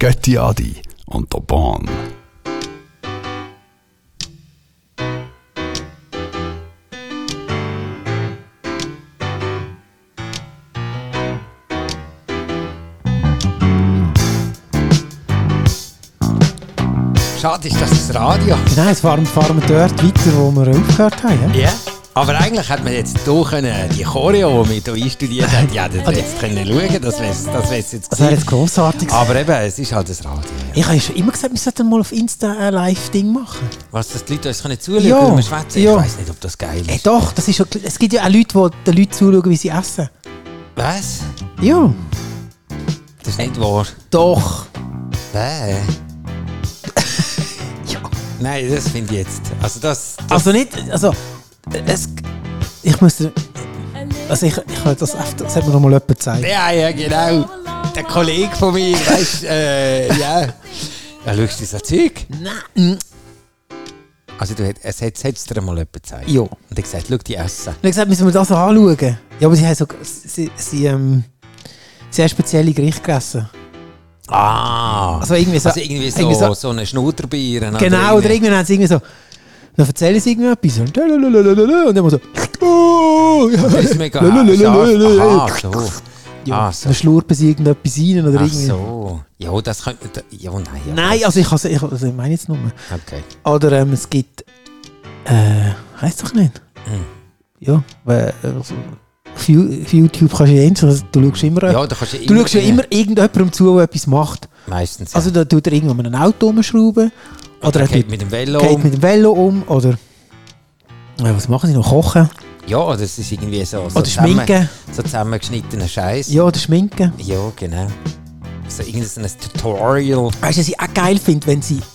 Götti Adi und der Bahn. Schade ist das Radio. Nein, jetzt fahren wir dort weiter, wo wir aufgehört haben. Ja. Yeah. Aber eigentlich hätte man jetzt hier können, die Choreo, die wir hier einstudiert haben, ja, das jetzt können schauen, das wäre jetzt gewesen. Das wäre jetzt grossartig. Aber eben, es ist halt das Radio. Ja. Ich habe schon immer gesagt, wir sollten mal auf Insta ein Live-Ding machen. Was, dass die Leute uns können zuschauen können, wenn wir schwätzen? Ich weiss nicht, ob das geil ist. Doch, das ist schon, es gibt ja auch Leute, die den Leuten zuschauen, wie sie essen. Was? Ja. Das ist nicht wahr. Doch. Ja. Nein, das finde ich jetzt. Also nicht. Ich muss. Also ich habe das hat mir noch mal jemand gezeigt. Ja, genau. Der Kollege von mir, weißt du, ja. Ja, schaust du so Zeug? Nein. Also es hat dir mal jemand gezeigt. Ja. Und er hat gesagt, schau die essen. Und er hat gesagt, müssen wir das anschauen? Ja, aber sie haben so. Sie haben spezielle Gerichte gegessen. Ah. Also irgendwie so eine Schnurterbier. Genau, oder irgendwann haben sie irgendwie so. Dann erzählen sie irgendetwas. Und dann so. Oh, ja. Das ist mega scharf. So. Ja, so. Dann schlurpen sie irgendetwas rein oder irgendwie. So. Ja, das könnte man. Ja, nein. Ja, nein, also ich meine jetzt nur. Okay. Oder es gibt. Heißt doch nicht. Ja, also, auf YouTube kannst du ja also, du schaust immer. Ja, du schaust ja immer irgendjemandem zu, der etwas macht. Meistens. Ja. Also da tut er irgendwo mit einem Auto rumschrauben. Oder er geht mit dem Velo um. Oder was machen sie noch? Kochen? Ja, das ist irgendwie so. Oder schminken. So zusammengeschnittener Scheiß. Ja, oder schminken. Ja, genau. So irgendein Tutorial. Weißt du, was ich auch geil finde, wenn sie.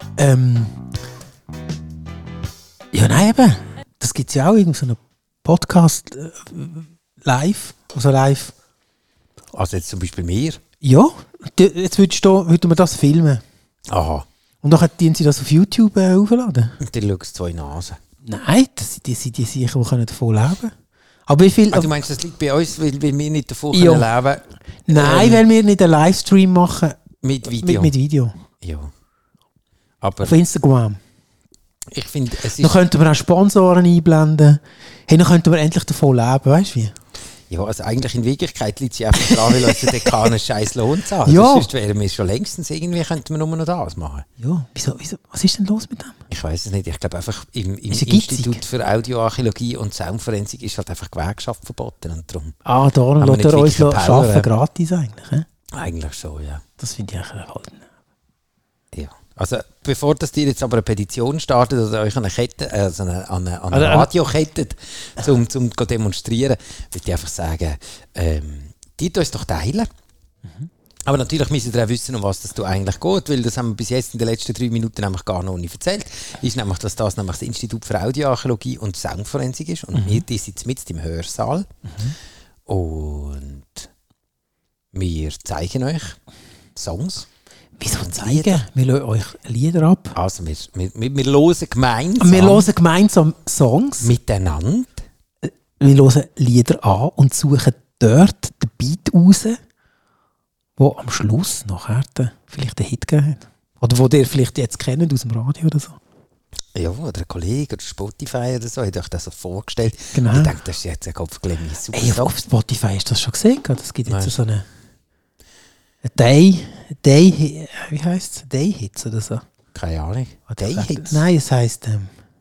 Ja, nein, eben. Das gibt es ja auch, irgend so einen Podcast live. Also live. Also jetzt zum Beispiel mir? Ja, jetzt würden wir das filmen. Aha. Und dann können sie das auf YouTube aufladen. Und dann schaust du 2 Nasen. Nein, die sicher, die davon leben können. Aber wie viel... du meinst, das liegt bei uns, weil wir nicht davon leben können? Nein, weil wir nicht einen Livestream machen. Mit Video? Mit Video. Ja. Aber auf Instagram. Ich finde, es ist... Dann könnten wir auch Sponsoren einblenden. Hey, dann könnten wir endlich davon leben, weißt du wie? Ja, also eigentlich in Wirklichkeit liegt sie einfach daran, weil uns der Dekan einen scheiß Lohn zahlt. Ja. Sonst wären wir schon längstens irgendwie, könnten wir nur noch das machen. Ja, wieso, was ist denn los mit dem? Ich weiss es nicht. Ich glaube einfach, im Institut für Audioarchäologie und Soundforensik ist halt einfach Gewerkschaft verboten. Und darum darum lässt er uns arbeiten gratis eigentlich. He? Eigentlich so, ja. Das finde ich eigentlich halt. Ja. Also, bevor das ihr jetzt aber eine Petition startet oder euch eine Kette, also eine Radio kettet, zum demonstrieren, würde ich einfach sagen, die uns doch teilen. Mhm. Aber natürlich müsst ihr auch wissen, um was das eigentlich geht, weil das haben wir bis jetzt in den letzten 3 Minuten nämlich gar noch nicht erzählt. Ist nämlich, dass das nämlich das Institut für Audioarchäologie und Soundforensik ist und wir die sitzen mit im Hörsaal und wir zeigen euch Songs. Wieso zeigen? Wir lassen euch Lieder ab. Also wir hören gemeinsam. Wir hören gemeinsam Songs. Miteinander. Wir hören Lieder an und suchen dort den Beat raus, der am Schluss nachher vielleicht einen Hit gegeben hat. Oder wo ihr vielleicht jetzt kennt aus dem Radio oder so. Ja, oder ein Kollege oder Spotify oder so, hat euch das so vorgestellt. Genau. Ich denke, das ist jetzt ein Kopfklemmi. Ey, auf Spotify hast du das schon gesehen? Es gibt jetzt so eine Day, wie heisst es? Day Hits oder so? Keine Ahnung. Day Hits? Nein, es heisst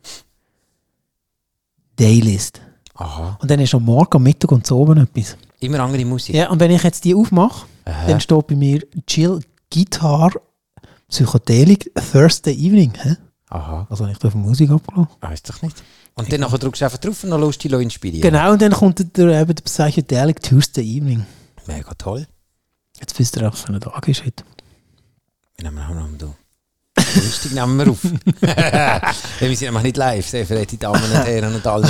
Daylist. Aha. Und dann ist am Morgen, am Mittag und so oben etwas. Immer andere Musik? Ja, und wenn ich jetzt die aufmache, dann steht bei mir Chill, Guitar, Psychedelik, Thursday Evening. Aha. Also ich darf Musik abgelassen. Weiss doch nicht. Und dann drückst du einfach drauf und dann lässt du dich inspirieren. Genau, und dann kommt der Psychedelic Tuesday Evening. Mega toll. Jetzt wisst ihr, was für ein Tag ist heute. Wir nehmen auch noch du. Lustig nehmen wir auf. Wir sind nämlich nicht live, sehr verehrte Damen und Herren und alle.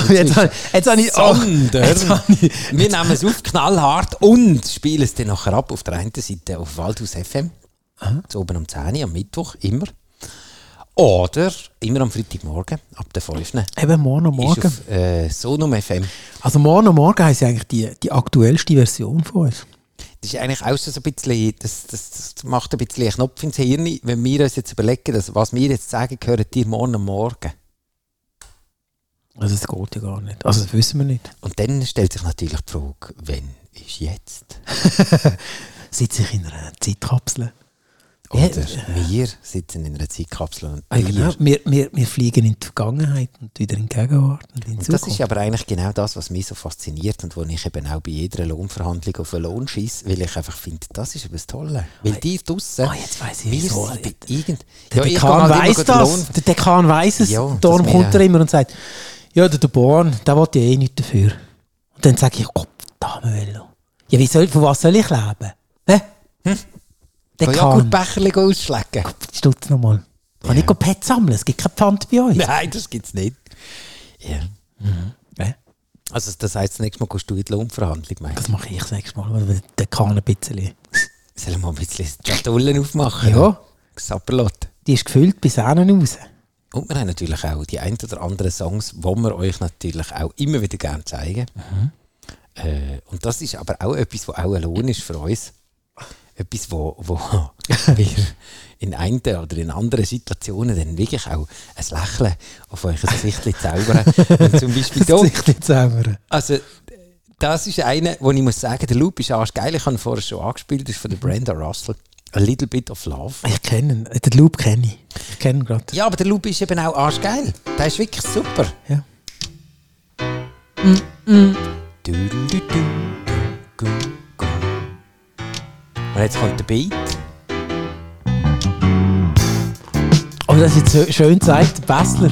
Wir nehmen es auf, knallhart und spielen es dann nachher ab auf der einen Seite auf Waldhaus FM. So oben um 10 Uhr, am Mittwoch, immer. Oder immer am Freitagmorgen, ab der 5 Uhr. Eben morgen am Morgen. Ist auf Sonum FM. Also morgen am Morgen heisst eigentlich die aktuellste Version von uns. Das ist eigentlich auch so ein bisschen, das macht ein bisschen einen Knopf ins Hirn, wenn wir uns jetzt überlegen, dass, was wir jetzt sagen, gehört dir morgen am Morgen. Also das geht ja gar nicht. Also das wissen wir nicht. Und dann stellt sich natürlich die Frage, wann ist jetzt? Sitze ich in einer Zeitkapsel? Oder wir sitzen in einer Zeitkapsel und genau. Wir fliegen in die Vergangenheit und wieder in die Gegenwart und in die Zukunft. Das ist aber eigentlich genau das, was mich so fasziniert und wo ich eben auch bei jeder Lohnverhandlung auf einen Lohn schiesse, weil ich einfach finde, das ist etwas Tolles. Weil die draussen, jetzt weiss ich wieso. Der Dekan weiss das. Der Dekan weiss es. Ja, darum kommt er immer und sagt, ja, der Born, der will ja nichts dafür. Und dann sage ich, Gott, Damenwello. Ja, von was soll ich leben? Hä? Der Joghurtbecherchen ausschlecken. Stutz nochmal. Kann ich Pet sammeln? Es gibt kein Pfand bei uns. Nein, das gibt es nicht. Ja. Also das heisst, das nächste Mal gehst du in die Lohnverhandlung, meinst du? Das mache ich das nächste Mal. Weil der kann ein bisschen. Sollen wir mal ein bisschen Schatullen aufmachen? Ja. Sapperlot. Die ist gefüllt bis hinten raus. Und wir haben natürlich auch die ein oder anderen Songs, die wir euch natürlich auch immer wieder gerne zeigen. Und das ist aber auch etwas, was auch ein Lohn ist für uns. Etwas, wo wir in einen oder in anderen Situationen dann wirklich auch ein Lächeln auf euch Gesicht zaubern. Wenn zum Beispiel da, Gesicht zaubern. Also, das ist einer, wo ich muss sagen, der Loop ist arschgeil. Ich habe ihn vorher schon angespielt, das ist von der Brenda Russell. A Little Bit of Love. Ich kenne ihn. Den Loop kenne ich. Ich kenne ihn gerade. Ja, aber der Loop ist eben auch arschgeil. Der ist wirklich super. Ja. Und jetzt kommt der Beat. Oh, das ist jetzt schön gezeigt, der Bässler.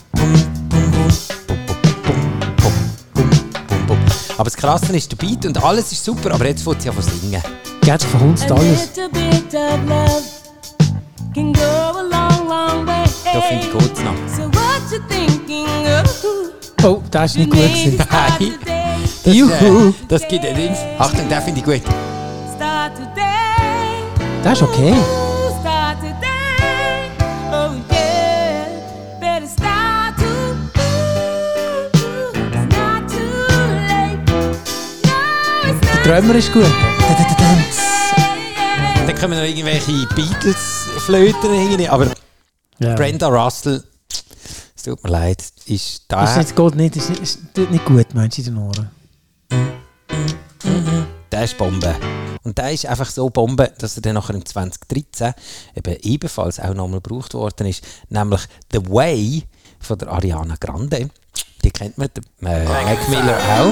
Aber das Krasse ist der Beat und alles ist super, aber jetzt fängt sie an zu singen. Jetzt verhunzt alles. Da finde ich gut noch. Oh, das ist nicht gut gewesen. Nein. Juhu. Das gibt ein Ding. Achtung, den finde ich gut. Das ist okay. Der Drummer ist gut. Dann kommen noch irgendwelche Beatles-Flöten rein, aber Ja. Brenda Russell, es tut mir leid, ist da. Ist jetzt geht nicht, ist nicht gut, meinst du, in den Ohren? Der ist Bombe. Und der ist einfach so Bombe, dass er dann nachher im 2013 eben ebenfalls auch nochmal gebraucht worden ist. Nämlich The Way von der Ariana Grande. Die kennt man, der Mac Miller auch.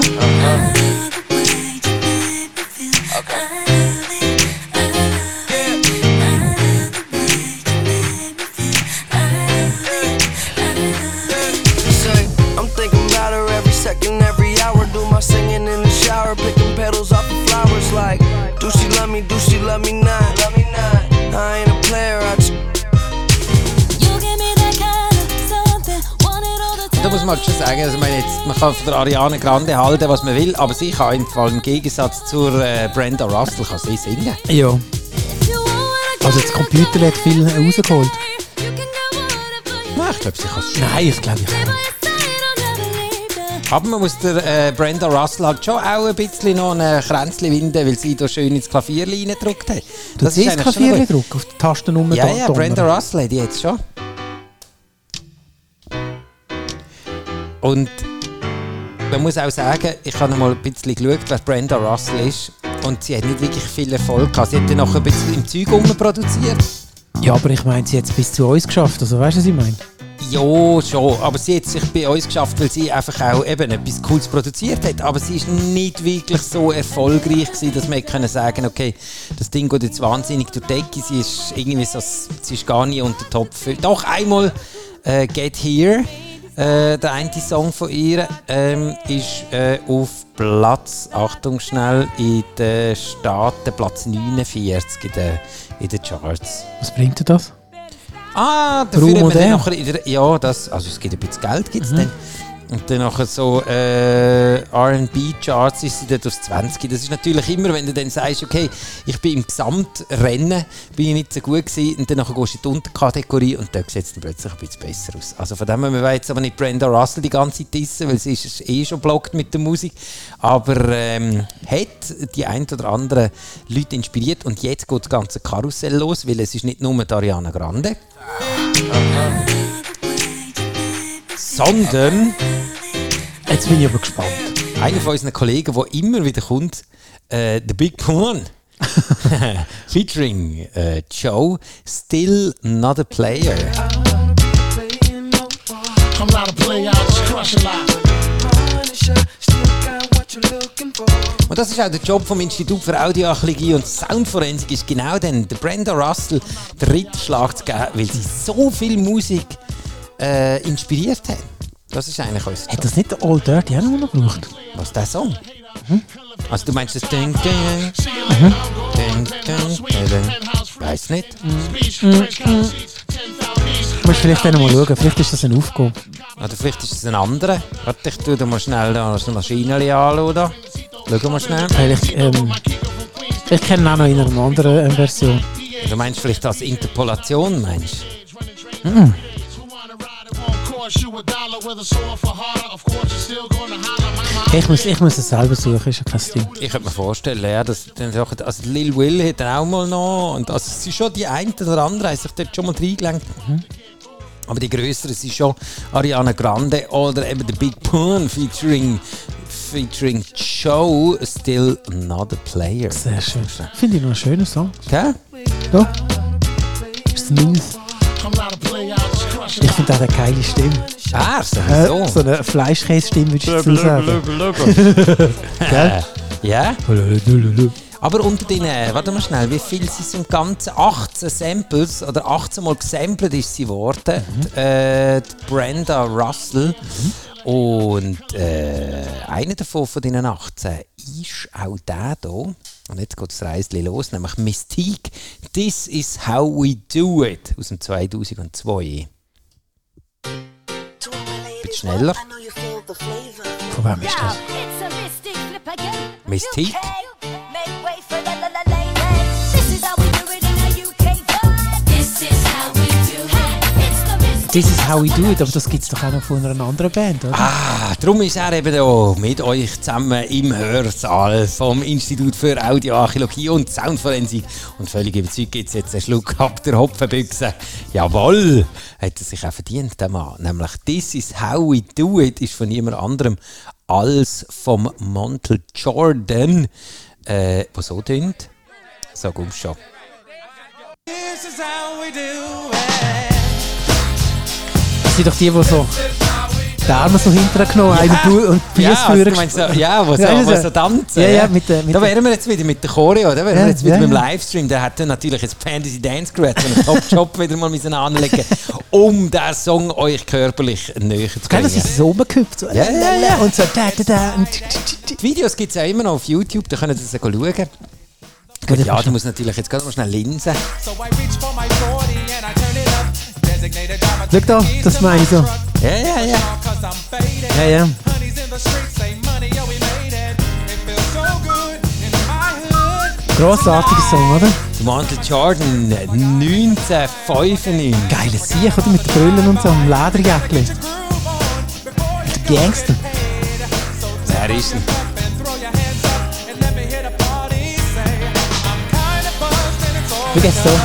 Picking petals off the flowers like do she love me not I ain't a player Da muss man halt schon sagen, also man kann von der Ariana Grande halten, was man will, aber sie kann im Gegensatz zur Brenda Russell kann sie singen. Ja. Also das Computer hat viel rausgeholt. Nein, ich glaube, sie kann es schon. Nein, ich glaube nicht. Aber man muss der Brenda Russell halt schon auch ein bisschen noch ein Kränzchen winden, weil sie da schön ins Klavier reingedrückt hat. Du siehst das Klavier drücken auf die Tastennummer. Ja, Brenda Russell hat die jetzt schon. Und man muss auch sagen, ich habe mal ein bisschen geschaut, wer Brenda Russell ist. Und sie hat nicht wirklich viel Erfolg gehabt. Sie hat dann noch ein bisschen im Zeug produziert. Ja, aber ich meine, sie hat es bis zu uns geschafft. Also weißt du, was ich meine? Ja, schon. Aber sie hat es sich bei uns geschafft, weil sie einfach auch eben etwas Cooles produziert hat. Aber sie ist nicht wirklich so erfolgreich gewesen, dass man können sagen, okay, das Ding geht jetzt wahnsinnig durch die Decke. Sie ist irgendwie so, sie ist gar nicht unter Top 5. Doch einmal Get Here, der eine Song von ihr, ist auf Platz, Achtung schnell, in den Staaten Platz 49 in den Charts. Was bringt dir das? Dafür haben wir dann nachher ja, das, also es gibt ein bisschen Geld, gibt's dann. Und dann nachher so R&B-Charts ist sie dort aufs 20. Das ist natürlich immer, wenn du dann sagst, okay, ich bin im Gesamtrennen, bin ich nicht so gut gewesen, und dann nachher gehst du in die Unterkategorie und da sieht es dann plötzlich ein bisschen besser aus. Also von dem her, wir wollen jetzt aber nicht Brenda Russell die ganze Zeit dissen, weil sie ist schon blockt mit der Musik, aber hat die ein oder anderen Leute inspiriert und jetzt geht das ganze Karussell los, weil es ist nicht nur die Ariana Grande, sondern jetzt bin ich aber gespannt. Einer von unseren Kollegen, der immer wieder kommt, The Big Pun, featuring Joe, Still Not a Player. I'm not a player, I just crush a lot. Und das ist auch der Job vom Institut für Audioarchäologie und Soundforensik, ist genau dann der Brenda Russell den Ritterschlag zu geben, weil sie so viel Musik inspiriert hat. Das ist eigentlich unser Job. Hat das nicht der Old Dirty auch noch gebraucht? Was ist der Song? Also du meinst das Ding, Ding, Ding, Ding, Ding, weiss nicht. Du musst vielleicht dann mal schauen, vielleicht ist das eine Aufgabe. Oder vielleicht ist es ein anderer. Warte, ich tue dir mal schnell da eine Maschine anschauen. Da. Schau mal schnell. Ich kenne ihn auch noch in einer anderen Version. Du meinst vielleicht als Interpolation, meinst du? Ich muss es selber suchen, ist ja kein Ding. Ich könnte mir vorstellen, ja, dass also Lil Will hat er auch mal noch. Und also es sind schon die einen oder anderen, haben sich dort schon mal reingelenkt. Aber die grösseren sind schon Ariana Grande oder eben der Big Pun featuring Joe, Still Not a Player. Sehr schön. Finde ich noch einen schönen Song. Okay? Ja. Smooth. Ich finde auch eine geile Stimme. Ah, sowieso. So eine Fleischkäse-Stimme würde ich dazu sagen. Gell? Ja. Aber unter den, warte mal schnell, wie viel sind es im Ganzen? 18 Samples, oder 18 Mal gesampelt ist sie geworden, die Brenda Russell. Und einer davon von diesen 18 ist auch der hier. Und jetzt geht das Reisli los, nämlich Mystique. This is how we do it aus dem 2002. Bisschen schneller. Von wem ist das? Mystique. This is how we do it, aber das gibt es doch auch noch von einer anderen Band, oder? Ah, darum ist er eben hier mit euch zusammen im Hörsaal vom Institut für Audioarchäologie und Soundforensik. Und völlig überzeugt gibt es jetzt einen Schluck ab der Hopfenbüchse. Jawohl, hat er sich auch verdient, der Mann. Nämlich This is how we do it ist von niemand anderem als vom Montel Jordan, was so tönt. So kommst du schon. This is how we do it. Das sind doch die so die Arme so hinterher genommen und die Füße vorne gestellt. Ja, wo so tanzen. Ja, da wären wir jetzt wieder mit der Choreo, da wären wir jetzt wieder mit dem Livestream. Der hat dann natürlich jetzt Fantasy Dance Crew, einen Top-Job wieder mal anlegen, um diesen Song euch körperlich näher zu bringen. Das ist so umgekippt. So. Ja. Und so Die Videos gibt es auch immer noch auf YouTube, da könnt ihr das schauen. Gut, ja, du musst natürlich jetzt gerade mal schnell linsen. Schau da, das meine ich so. Ja. Grossartiger Song, oder? Montel Jordan, 1995. Geiles Sieg, oder? Mit den Brillen und so, einem Lederjäckchen. Der Gangster. Wer ist denn? Schau jetzt so.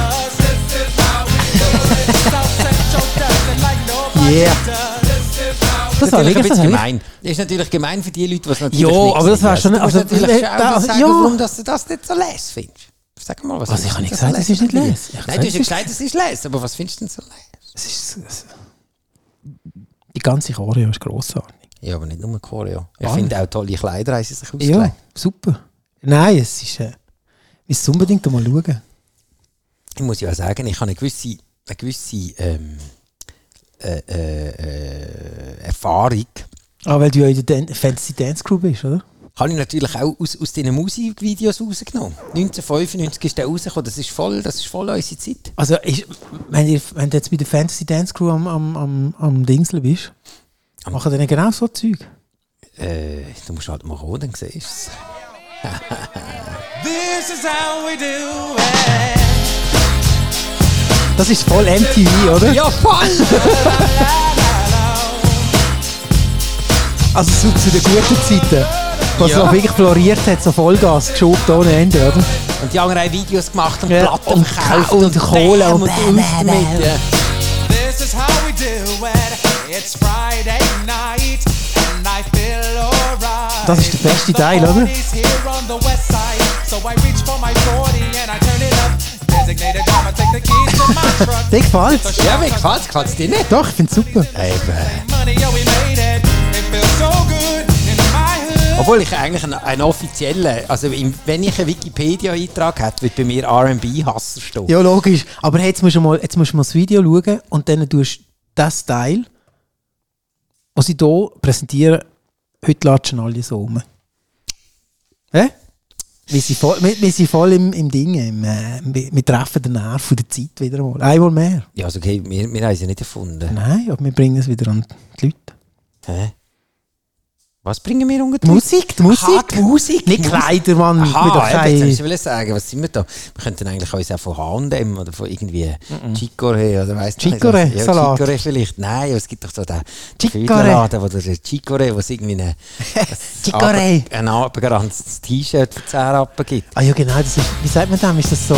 Yeah. Das war natürlich ein bisschen gemein. Das ist natürlich gemein für die Leute, die es natürlich nicht aber das war schon... Also, natürlich sagen, warum dass du das nicht so les findest. Sag mal, was ich habe nicht gesagt, es ist nicht les. Nein, du hast gesagt, es ist les, aber was findest du denn so les? Die ganze Choreo ist grossartig. Ja, aber nicht nur Choreo. Ich finde auch tolle Kleider, haben sie sich ausgelegt. Ja, super. Nein, es ist... Wir müssen unbedingt mal schauen. Ich muss ja sagen, ich habe eine gewisse Erfahrung. Weil du ja in der Fantasy Dance Crew bist, oder? Habe ich natürlich auch aus diesen Musikvideos rausgenommen. 1995 ist der rausgekommen, das ist voll unsere Zeit. Also, wenn du jetzt bei der Fantasy Dance Crew am Dingsel bist, Machen die nicht genau so Zeug? Du musst halt mal kommen, dann siehst du es. This is how we do it. Das ist voll MTV, oder? Ja, voll! Also so zu den guten Zeiten. Was Ja. noch wirklich floriert hat, so Vollgas, geschoben ohne Ende, oder? Und die anderen haben Videos gemacht und Ja, Platten und verkauft und Kohle Bam und auf damit. Ja. This is how we do it. It's Friday night and I feel alright. Das ist der beste Teil, oder? The party's here on the west side, so I reach for my 40 and I turn it up. Designated driver, take the keys to my truck. Dir gefällt's? Ja, mir gefällt es dir nicht? Doch, ich find's super. Eben. Money, yo, we made it. It feels so good in my hood. Obwohl ich eigentlich einen offiziellen, also wenn ich einen Wikipedia-Eintrag hätte, würde bei mir R&B-Hasser stehen. Ja, logisch. Aber jetzt musst du mal das Video schauen und dann tust du das Teil, was sie hier präsentieren, heute latschen alle so rum. Hä? Wir sind voll im Ding. Wir treffen den Nerv von der Zeit wieder mal. Einmal mehr. Ja, also okay, wir haben sie nicht erfunden. Nein, aber wir bringen es wieder an die Leute. Hä? Was bringen wir unter Die Musik. Aha, die Musik. Nicht Kleider, Mann. Aha, eben, jetzt will ich sagen, was sind wir da? Wir könnten eigentlich uns auch von H&M oder von irgendwie Chicorée oder weiss nicht. Chicorée, Ja, Salat. Chicorée vielleicht. Nein, aber es gibt doch so den Chicorée. Laden, wo der Chicorée, wo es irgendwie Chicorée. ein abgeranztes T-Shirt für 10 Rappen gibt. Ah ja, genau. Das ist, wie sagt man dem? Ist das so?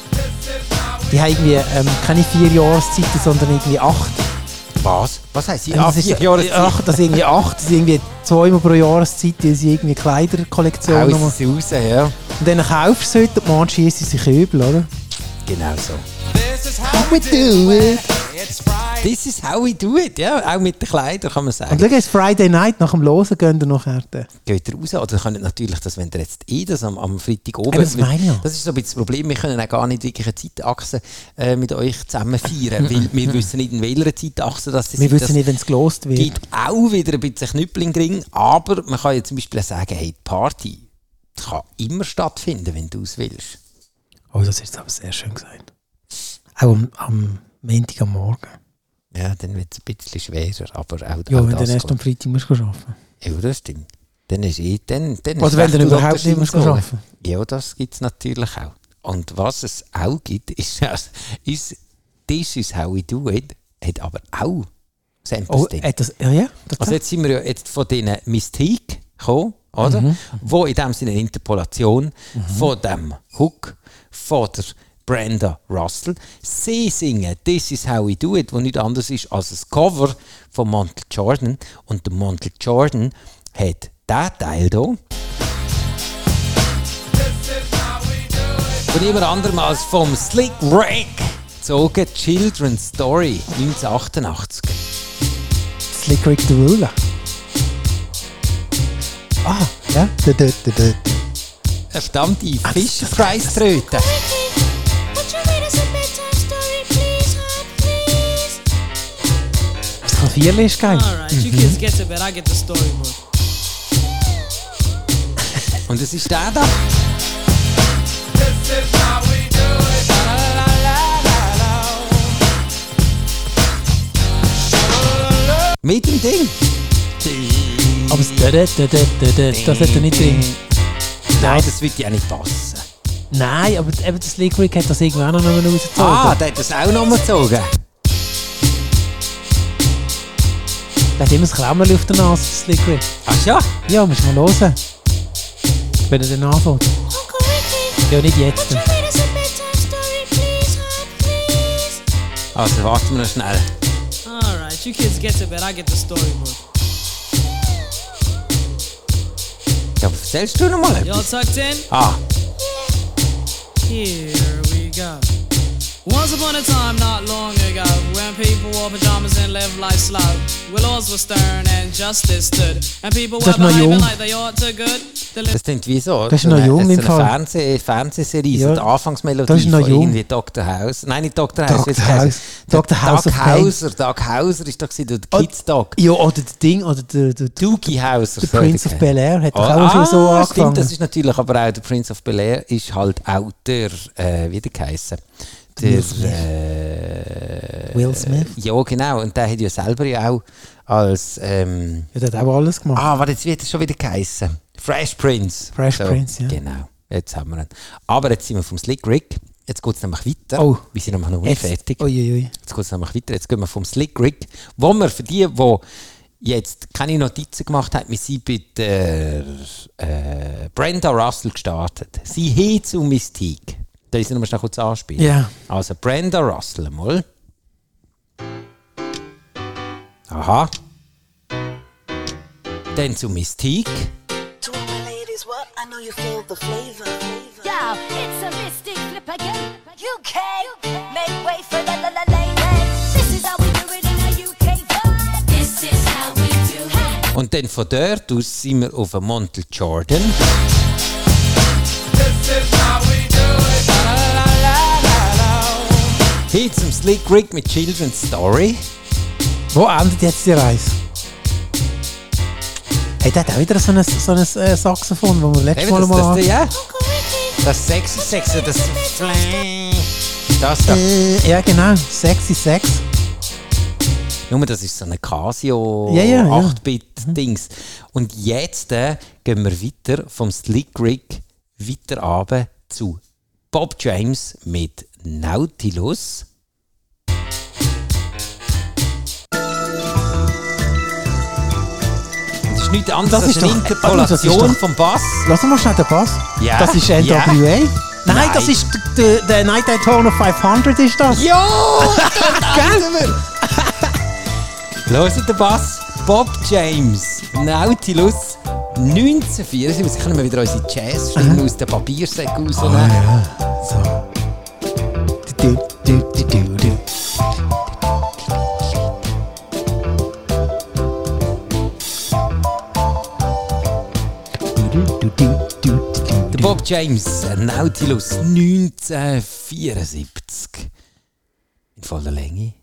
Die haben irgendwie keine 4 Jahreszeiten, sondern irgendwie 8. Was? Was heisst sie? Das ist 4 Jahre Zeit. 8, das ist irgendwie 8. Das ist irgendwie 2-mal pro Jahreszeit, die sie irgendwie Kleiderkollektion nochmal. Haus raus, ja. Und dann kaufst du es heute und man schießt sich übel, oder? Genau so. This is how we do it. it's Friday. This is how we do it, ja. Auch mit den Kleidern kann man sagen. Und schau, es ist Friday Night, nach dem Losen gehen wir nachher. Geht ihr raus? Oder könnt natürlich, dass wenn ihr jetzt das am Freitag oben... Das meine ich ja. Das ist so ein bisschen das Problem, wir können auch gar nicht wirklich eine Zeitachse mit euch zusammen feiern, weil wir wissen nicht, in welcher Zeitachse das Wir wissen nicht, wenn es gelost wird. gibt auch wieder ein bisschen Knüppel im Ring, aber man kann ja zum Beispiel auch sagen, hey, die Party kann immer stattfinden, wenn du es willst. Oh, das ist aber sehr schön gesagt. Auch am Montag am Morgen. Ja, dann wird es ein bisschen schwerer, aber auch Ja, auch wenn du das erst geht. am Freitag musst du arbeiten. Ja, das stimmt. Dann ist dann Oder wenn du überhaupt nicht musst arbeiten. Ja, das gibt es natürlich auch. Und was es auch gibt, ist This is how we do it, hat aber auch Samples Oh, drin. ja. Also jetzt sind wir ja jetzt von diesen Mystique gekommen, oder? Wo in dem Sinne eine Interpolation von dem Hook von der Brenda Russell. Sie singen This is how we do it, wo nicht anders ist als ein Cover von Montel Jordan. Und der Montel Jordan hat diesen Teil hier. Von jemand anderem als vom Slick Rick gezogen, Children's Story 1988. Slick Rick the Ruler. Ah, ja. Eine verdammte Fischer-Fries-Tröte. Das Klavierli ist geil. Alright, you kids get to bed, I get the storybook. Und es ist der da. Mit dem Ding. Aber das hat er nicht drin. Nein, das wird ja nicht passen. Nein, aber eben der Slick Rick hat das irgendwann auch noch rausgezogen. Ah, der hat das auch noch mal gezogen. Der hat immer das Klammerli auf der Nase, der Slick Rick. Ach ja? Ja, musst du mal hören. Wenn er dann anfängt. Ja, nicht jetzt. Also warten wir noch schnell. Alright, you kids get to bed, I get the storybook. Ja, aber erzählst du noch mal Y'all etwas? tucked in? Ah, Here we go. Once upon a time, not long ago, when people wore pajamas and lived life slow, where laws were stern and justice stood, and people were Das ist noch behaving jung. like they ought to good. das klingt wie so. Das ist noch jung im so Fall. eine Fernsehserie, Ja. so die Anfangsmelodie Das ist noch von jung. irgendwie Dr. House. Nein, nicht Dr. House. Dr. wie heißt House. es? Dr. House of Pain. Doug Hauser ist doch der Kids Dog. Ja, oder der Ding, oder der Doogie Hauser. der Prince of Bel-Air hat doch auch schon so angefangen. Stimmt, das ist natürlich, aber auch der Prince of Bel-Air ist halt auch der, wie der geheissen? Der, Will Smith? Ja, genau. Und der hat ja selber ja auch als... Ja, der hat auch alles gemacht. warte, jetzt wird er schon wieder geheissen. Fresh Prince. Fresh Prince, ja. Genau, jetzt haben wir ihn. Aber jetzt sind wir vom Slick Rick. Jetzt geht es nämlich weiter. Oh. Wir sind nämlich noch nicht fertig. Uiuiui. Jetzt geht es nämlich weiter. Jetzt gehen wir vom Slick Rick. Wo wir für die jetzt keine Notizen gemacht haben, wir sind bei der Brenda Russell gestartet. Sie hat zu Mystique. Da ist noch mal schnell kurz anspielen. Ja. Also Brenda Russell mal. Aha. Dann zu Mystique. To all my ladies, what? I know you feel the flavor. Yo, it's a Mystic Flip again. UK, make way for the ladies. This is how we do it in a UK vibe. This is how we do it. Und dann von dort aus sind wir auf dem Montel Jordan. This is how we do it. La, la, la, la. Hier zum Slick Rick mit Children's Story. Wo endet jetzt die Reise? Hey, der hat auch wieder so ein Saxophon, das wir letztes Mal haben. Ja, das Sexy Sex, das da. Ja, genau. Sexy Sex. Nur das ist so eine Casio Ja. 8-Bit-Dings. Und jetzt gehen wir weiter vom Slick Rick weiter runter zu Bob James mit Nautilus. Das ist nichts anderes Das ist als eine doch- Interpolation das ist doch- vom Bass. Lass mal schnell den Bass. Ja. Das ist NWA. Ja. Nein, Nein. das ist der Night Daytona 500 ist das. Ja! Hört den Bass. Bob James, Nautilus, 1974. Jetzt können wir wieder unsere Jazz-Stimme aus den Papiersäcken rausnehmen. So. Du. Der Bob James, Nautilus, 1974. In voller Länge.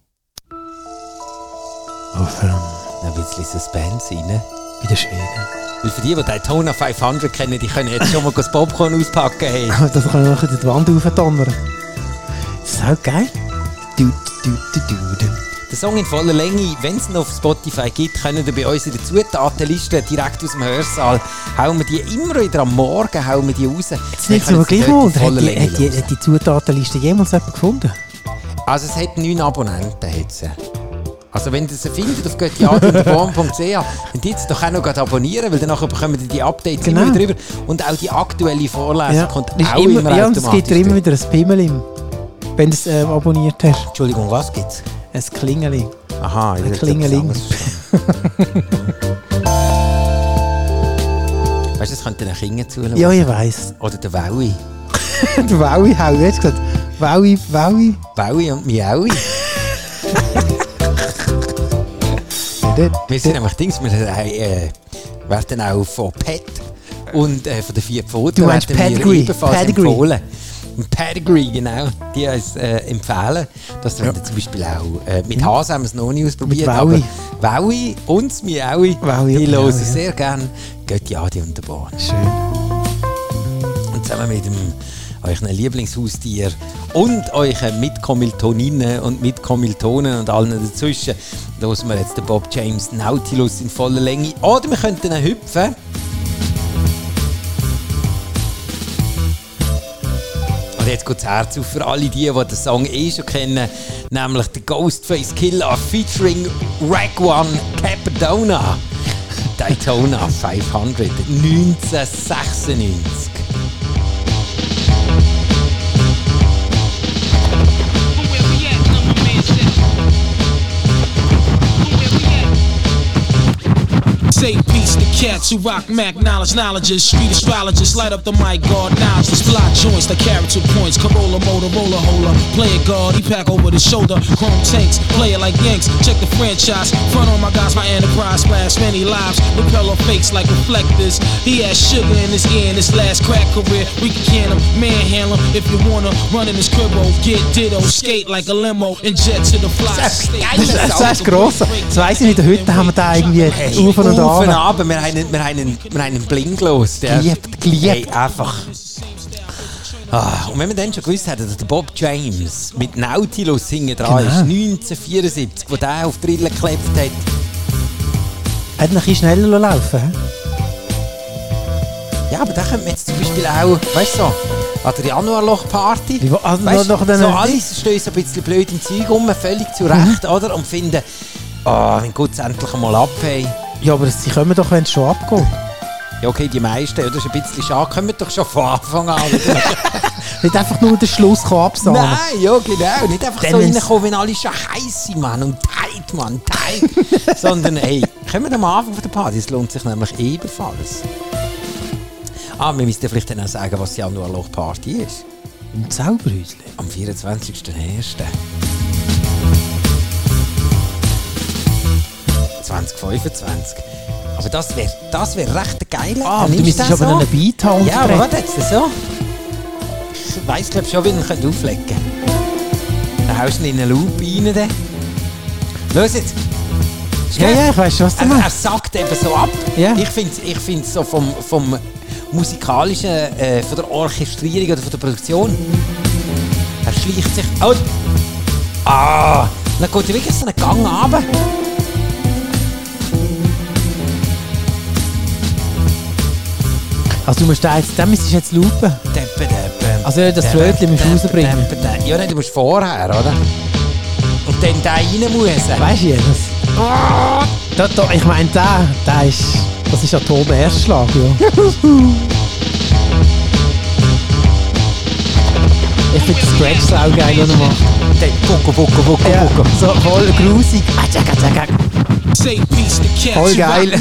Ein bisschen Suspense rein. Wieder schön. Weil für die Daytona 500 kennen, die können jetzt schon mal das Popcorn auspacken. Hey. Das kann ich noch in die Wand aufdonnern. Das ist auch geil. Du. Der Song in voller Länge, wenn es ihn auf Spotify gibt, können ihr bei uns in der Zutatenliste direkt aus dem Hörsaal, hauen wir die immer wieder am Morgen raus. Jetzt nicht so gleich mal. Hat die Zutatenliste jemals jemand gefunden? Also es hat 9 Abonnenten. Hat's. Also wenn ihr sie findet auf göttiadunderborn.ch, dann jetzt doch auch noch abonnieren, weil danach bekommen ihr die Updates Genau. immer wieder rüber. Und auch die aktuelle Vorlesung kommt Ist auch immer ja, und automatisch. es gibt dir immer wieder ein Pimmel, wenn du es abonniert hast. Entschuldigung, was gibt's? Ein Klingeling. Aha, Ein Klingeling. Weißt du, das könnte den Kindern zuhören. Ja, ich weiss. Oder der Wowi. Der Wowi, hau jetzt gesagt. Wowi. Wowi und Miaui. Wir sind nämlich Dings, wir werden auch von Pet und von den 4 Pfoten Du meinst werden wir Pedigree? ebenfalls Pedigree. empfohlen. Pedigree, genau. Die uns empfehlen. Das ja. Zum Beispiel auch mit Hase haben wir es noch nie ausprobiert. Mit Aber Wowi. Wowi und das Miaui, Wowi die und hören Miaui, sehr gerne Götti Adi und der Bahn. Schön. Und zusammen mit euren Lieblingshaustier und euren Mitkommilitoninnen und Mitkommilitonen und allen dazwischen hören wir jetzt den Bob James Nautilus in voller Länge. Oder wir könnten ihn hüpfen. Und jetzt geht das Herz auf für alle die den Song schon kennen, nämlich der Ghostface Killer featuring Rag One Capadona. Daytona 500 1996. Say peace to cats who rock Mac knowledges, street astrologists, light up the mic guard knowledge, fly joints like character points, Corolla, Motorola, holder, play it guard, he pack over the shoulder, chrome tanks, play it like Yanks, check the franchise, front on my guys, my enterprise, splash many lives, repeller fakes like reflectors, he has sugar in his ear in his last crack career, we can him, manhandle him, if you wanna run in his cribbo, get ditto, skate like a limo, and jet to the fly state. Das ist gross. Das weiss ich nicht, heute haben wir da irgendwie auf und Auf und ab. ab, wir haben einen Bling los. Der Geliebt. Hey, einfach. Und wenn wir dann schon gewusst hätten, dass der Bob James mit Nautilus hinten dran ist, 1974, wo der auf die Rille geklebt hat. Hat ein bisschen schneller laufen, hä? Ja, aber da könnte man jetzt zum Beispiel auch, weißt du, so, an der Januarloch-Party, Also weißt, noch so alles stehen so ein bisschen blöd im Zeug rum, völlig zurecht, oder? Und finden, wenn Gott es endlich einmal abheben. Ja, aber sie kommen doch, wenn es schon abgeht. Ja, okay, die meisten, ja, das ist ein bisschen schade, kommen doch schon von Anfang an. Nicht einfach nur den Schluss absagen. Nein, ja, genau. Nicht einfach Dann so reinkommen, wenn alle schon heiß sind, Mann, und tight. Sondern, hey, kommen am Anfang von der Party, es lohnt sich nämlich ebenfalls. Wir müssen vielleicht dann auch sagen, was die Januarloch-Party ist. Im Zauberhäuschen? Am 24.01. 2025. Aber das wär recht geil. Du müsstest aber noch einen Beat haben. Ja, aber was jetzt so? Ich weiss, glaube schon, wie ich ihn auflegen könnte. Dann haust du ihn in einen Loop rein. Dann. Los jetzt! Ja, ich weiss schon, was du meinst. Er sagt eben so ab. Ja. Ich finde so vom musikalischen, von der Orchestrierung oder von der Produktion. Er schleicht sich. Oh! Dann geht er wirklich so einen Gang runter. Also du musst den müsstest du jetzt loopen. Also das Flötchen musst du rausbringen. Ja, nein, du musst vorher, oder? Und dann da rein muss. Weißt du das? Ich meine, das ist Atom-Erstschlag, ja. Ich finde das Scratch auch geil, was er macht. Bucko. Ja, so voll grusig. Voll geil.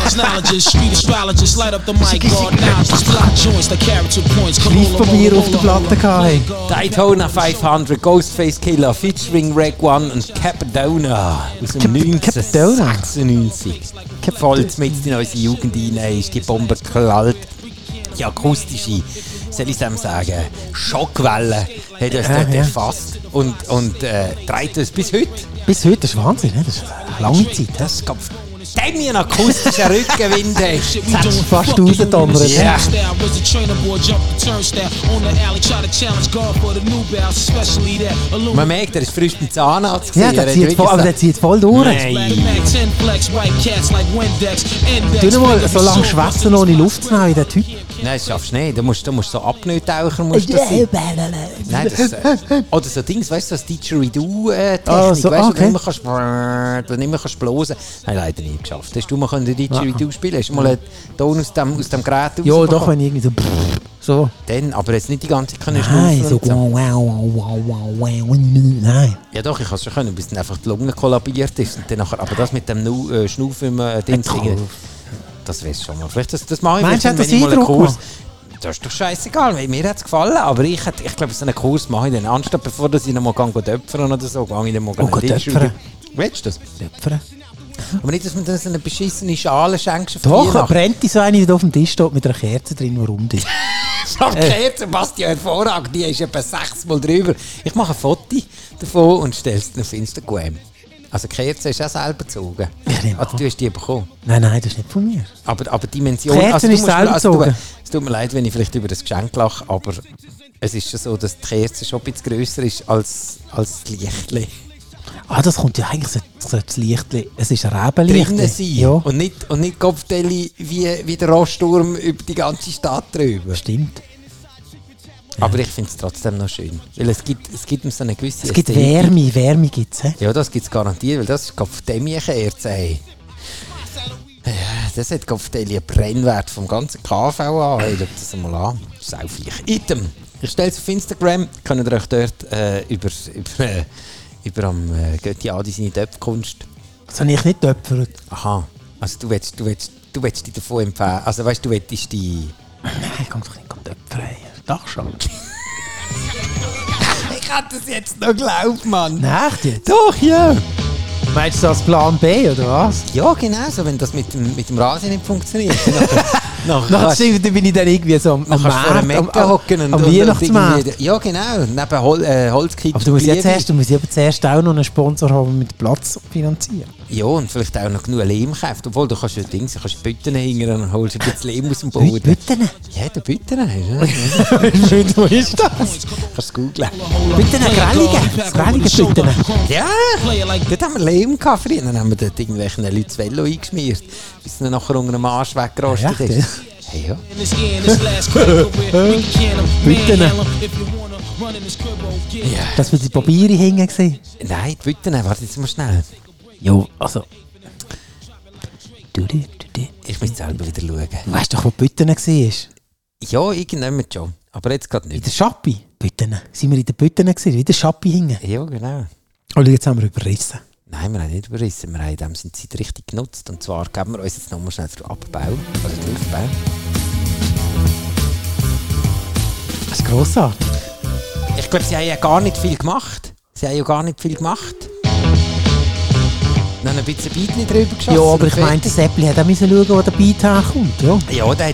Schleifpapier auf der Platte gehabt. Daytona 500, Ghostface Killer, featuring Reg One und Capadona aus dem 1996. Voll mit in unsere Jugend hinein ist die Bombe geknallt. Die akustische, soll ich dem sagen, Schockwelle hat uns dort erfasst und treibt uns bis heute. Bis heute, das ist Wahnsinn, ne? Das ist eine lange Zeit. Das gab einen akustischen Rückenwind. Das hättest du fast rausdonnert. Ja. Man merkt, er ist frisch beim Zahnarzt. Ja, der zieht voll durch. Nein. Tu noch mal so lange schwätzen, ohne Luft zu nehmen, der Typ. Nein, das schaffst du nicht. Du musst so Apnoe-Taucher musst das sein. Nein, das, oder so Dings, weißt du, so Didgeridoo-Technik, so, weißt du, okay. du nicht mehr blosen. Nein, leider nicht geschafft. Hast du mal Didgeridoo spielen? Hast du mal einen Ton aus dem Gerät ja, doch, wenn irgendwie so. Dann, aber jetzt nicht die ganze Zeit können Nein, so nein. Ja doch, ich kann es schon können, bis dann einfach die Lunge kollabiert ist. Und dann nachher, aber das mit dem Schnaufen im Ding, das weiss schon mal. Vielleicht das mache ich, meinst du, wenn ich mal einen Eindruck Kurs... Das ist doch scheißegal, mir hat es gefallen, aber ich glaube, so einen Kurs mache ich dann. Anstatt bevor ich noch mal töpfern oder so, gehe ich dann mal töpfern. Willst du das? Töpfern. Aber nicht, dass man dann so eine beschissene Schale schenkst. Doch, brennt die so eine, die auf dem Tisch steht, mit einer Kerze drin, die rund ist. So eine Kerze passt ja hervorragend, die ist etwa 6-mal drüber. Ich mache ein Foto davon und stelle es auf Instagram. Also die Kerze ist auch selber gezogen. Also du hast die bekommen? Nein, das ist nicht von mir. Aber die Dimension... Die Kerze ist selber gezogen. Es tut mir leid, wenn ich vielleicht über das Geschenk lache, aber es ist schon so, dass die Kerze schon ein bisschen grösser ist als das Lichtchen. Das kommt ja eigentlich so das Lichtchen. Es ist ein Rebenlicht. Drinnen sein. Ja. Und nicht Kopfteile wie der Roststurm über die ganze Stadt drüber. Stimmt. Aber ich finde es trotzdem noch schön. Weil es gibt so eine gewisse... Es gibt Wärme gibt es. Ja, das gibt es garantiert, weil das ist Kopfdemie-Kerze. Das hat Kopfdemie einen Brennwert vom ganzen KV an. Hey, schaut das mal an. Sauflich. Item. Ich stelle es auf Instagram. Könnt ihr euch dort über am Götti Adi seine Töpfkunst. Das habe ich nicht töpfert. Aha. Also du willst dich davon empfehlen. Also weißt du, willst die... Nein, ich kann doch nicht töpfern. Doch schon. Ich hätte das jetzt noch geglaubt, Mann. Echt jetzt? Doch, ja. Meinst du das Plan B, oder was? Ja, genau. So, wenn das mit dem Rasen nicht funktioniert. Dann bin ich dann irgendwie so am Markt, am Weihnachtsmarkt. Ja, genau. Neben Holzkind. Aber du musst aber zuerst auch noch einen Sponsor haben mit Platz finanzieren. Ja, und vielleicht auch noch genug Lehm kaufen. Obwohl, du kannst ja Bütten hingern und dann holst du ein bisschen Lehm aus dem Boden. Bütten? Ja, der Bütten. Wo ist das? Kannst du es googlen. Bütten, Grelligen Bütten. Ja, dort haben wir Lehm gehabt früher. Dann haben wir dort irgendwelchen Leuten das Velo eingeschmiert, bis es dann nachher unter dem Arsch weggerostet ist. Hey, ja. Bütten. Ja. Das war die Papiere hängen gesehen? Nein, die Bütten, warte jetzt mal schnell. Jo, also. Ich muss selber wieder schauen. Du weißt doch, wo die Bütten war? Ja, irgendjemand schon. Aber jetzt gerade nicht. In der Schappi? Bütten. Sind wir in der Bütten gewesen? In der Schappi hängen? Ja, genau. Und jetzt haben wir überrissen. Nein, wir haben nicht überrissen. Wir haben in dem Sinne die Zeit richtig genutzt. Und zwar geben wir uns jetzt nochmal schnell den Abbau, also den Aufbau. Das ist grossartig. Ich glaube, sie haben ja gar nicht viel gemacht. Noch ein bisschen Beat nicht drüber geschossen. Ja, aber ich meine, der Seppli hat auch schauen, wo der Beat herkommt. Ja, ja der hat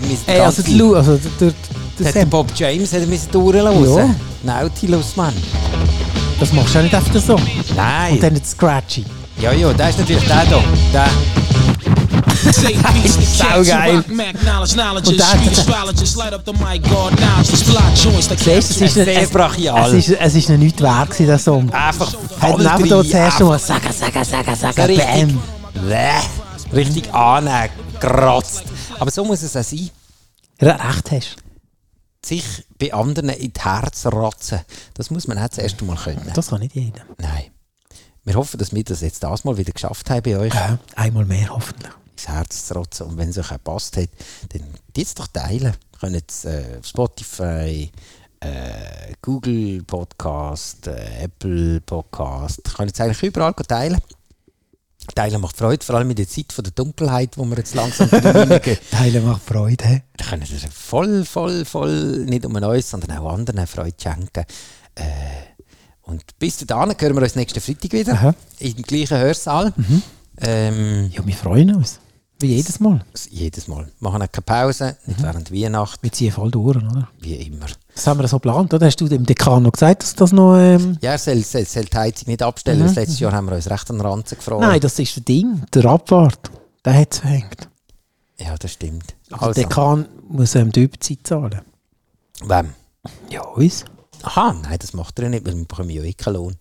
der Bob James hat durchlaufen. Ja. Nautilus, Mann. Das machst du ja nicht einfach so. Nein. Und dann nicht Scratchy. Ja, der ist natürlich der hier. Der. Saugeil. Und sehr brachial. Es ist nicht wert gewesen, der Song. Einfach voll rein. Das erste Mal Saga, bam. Richtig angerotzt. Aber so muss es auch sein. Recht hast. Sich bei anderen in die Herzen rotzen. Das muss man auch das erste Mal können. Das kann nicht jeder. Nein. Wir hoffen, dass wir das jetzt das mal wieder geschafft haben bei euch. Ja, einmal mehr hoffentlich. Ins Herz zu rotzen. Und wenn es euch auch gepasst hat, dann jetzt doch teilen. Ihr könnt jetzt Spotify, Google Podcast, Apple Podcast. Ihr könnt jetzt eigentlich überall teilen. Teilen macht Freude, vor allem in der Zeit von der Dunkelheit, wo wir jetzt langsam reingehen. Teilen macht Freude, he? Da können wir voll nicht um uns, sondern auch anderen Freude schenken. Und bis dahin hören wir uns nächsten Freitag wieder. Aha. Im gleichen Hörsaal. Mhm. Ja, wir freuen uns. Wie jedes Mal. Jedes Mal. Wir machen keine Pause, nicht während Weihnachten. Wir ziehen voll durch, oder? Wie immer. Das haben wir so geplant, oder? Hast du dem Dekan noch gesagt, dass das noch... Ja, er soll die Heizung nicht abstellen. Das letztes Jahr haben wir uns recht an den Ranzen gefragt. Nein, das ist das Ding. Der Abwart. Der hat es verhängt. Ja, das stimmt. Also der Dekan muss die Überzeit zahlen. Wem? Ja, uns. Aha, nein, das macht er nicht, weil wir bekommen ja keinen Lohn.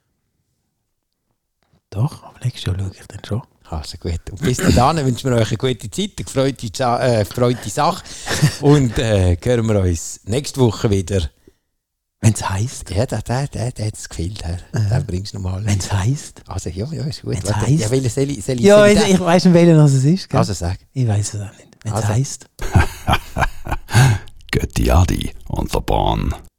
Doch, aber nächstes Jahr schaue ich dann schon. Also gut. Und bis dahin wünschen wir euch eine gute Zeit, eine gefreute Sache. Und hören wir uns nächste Woche wieder. Wenn es heisst. Ja, der hat es gefehlt. Der bringst du nochmal. Wenn es heisst. Also ja, ist gut. Wenn es heisst. Ja, ich weiss nicht, was es ist. Gell? Also sag. Ich weiss es auch nicht. Wenn es heisst. Götti Adi und der Bahn.